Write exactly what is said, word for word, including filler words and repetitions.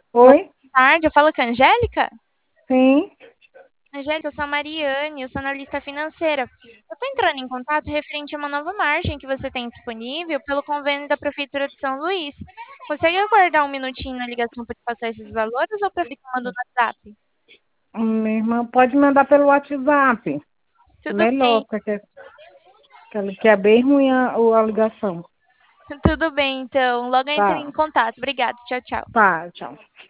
Boa Oi? tarde, eu falo com a Angélica? Sim. Angélica, eu sou a Mariane, eu sou analista financeira. Eu estou entrando em contato referente a uma nova margem que você tem disponível pelo convênio da Prefeitura de São Luís. Consegue aguardar um minutinho na ligação para te passar esses valores ou prefere que eu mando no WhatsApp? Minha irmã pode mandar pelo WhatsApp. Tudo Melhor, bem, porque que que é bem ruim a, a ligação. tudo bem, então. Logo eu entro em Tá, contato. Obrigada, tchau, tchau. tá, tchau.